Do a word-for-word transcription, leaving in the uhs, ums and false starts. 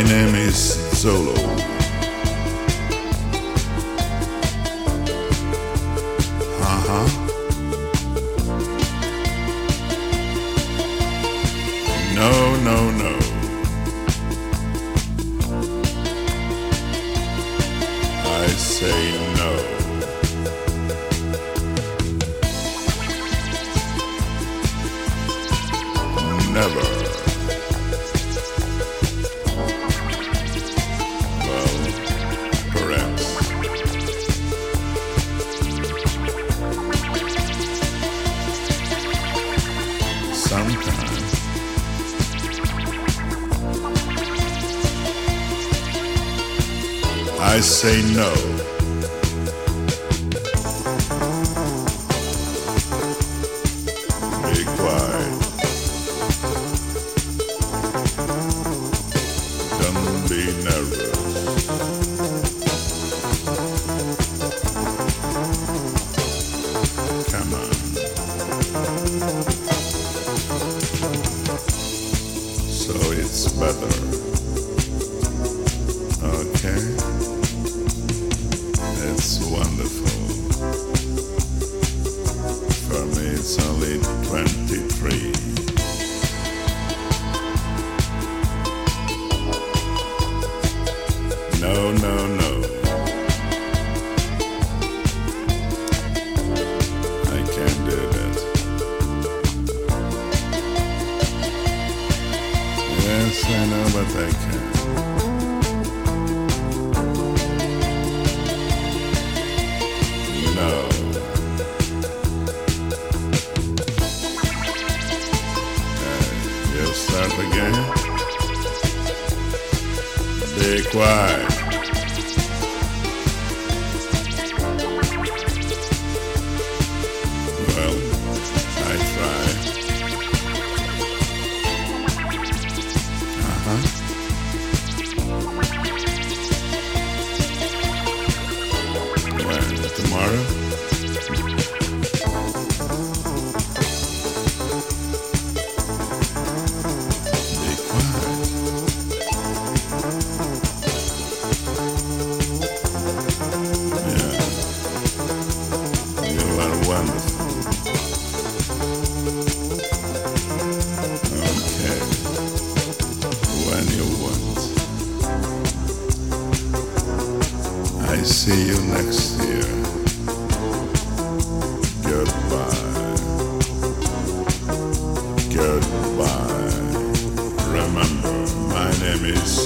My name is Zolo. Uh-huh. No, no, no. I say no. Never. Well, perhaps. Sometimes. I say no. Be quiet. Don't be nervous. Come on. So it's better. Okay? It's wonderful. For me it's only twenty-three. No, no, no. I can't do that. Yes, I know, but I can't. No. Uh, you'll start again? Be quiet. Well, I try. Uh-huh. When? Tomorrow? Be quiet. Yeah. You are wonderful. Okay. When you want. I see you next year. Goodbye. Goodbye. Remember, my name is